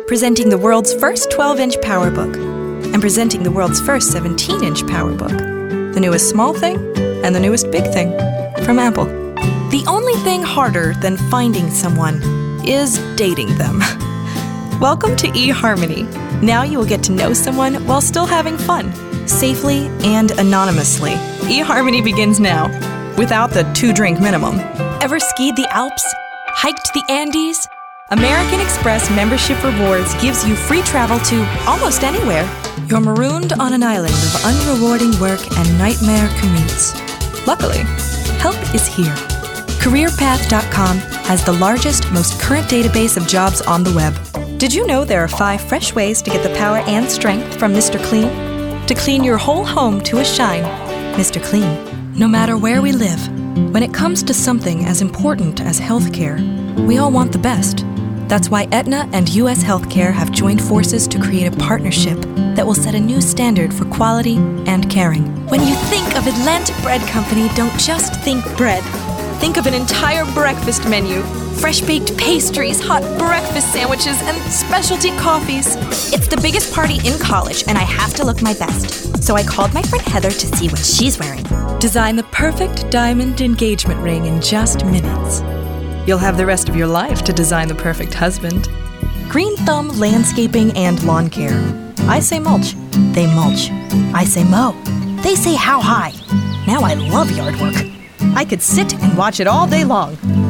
presenting the world's first 12-inch PowerBook, and presenting the world's first 17-inch PowerBook. The newest small thing and the newest big thing from Apple. The only thing harder than finding someone is dating them. Welcome to eHarmony. Now you will get to know someone while still having fun, safely and anonymously. eHarmony begins now, without the 2-drink minimum. Ever skied the Alps? Hiked the Andes? American Express membership rewards gives you free travel to almost anywhere. You're marooned on an island of unrewarding work and nightmare commutes. Luckily, help is here. CareerPath.com has the largest, most current database of jobs on the web. Did you know there are 5 fresh ways to get the power and strength from Mr. Clean? To clean your whole home to a shine, Mr. Clean. No matter where we live, when it comes to something as important as healthcare, we all want the best. That's why Aetna and U.S. Healthcare have joined forces to create a partnership that will set a new standard for quality and caring. When you think of Atlantic Bread Company, don't just think bread. Think of an entire breakfast menu. Fresh-baked pastries, hot breakfast sandwiches, and specialty coffees. It's the biggest party in college, and I have to look my best. So I called my friend Heather to see what she's wearing. Design the perfect diamond engagement ring in just minutes. You'll have the rest of your life to design the perfect husband. Green Thumb Landscaping and Lawn Care. I say mulch. They mulch. I say mow. They say how high. Now I love yard work. I could sit and watch it all day long.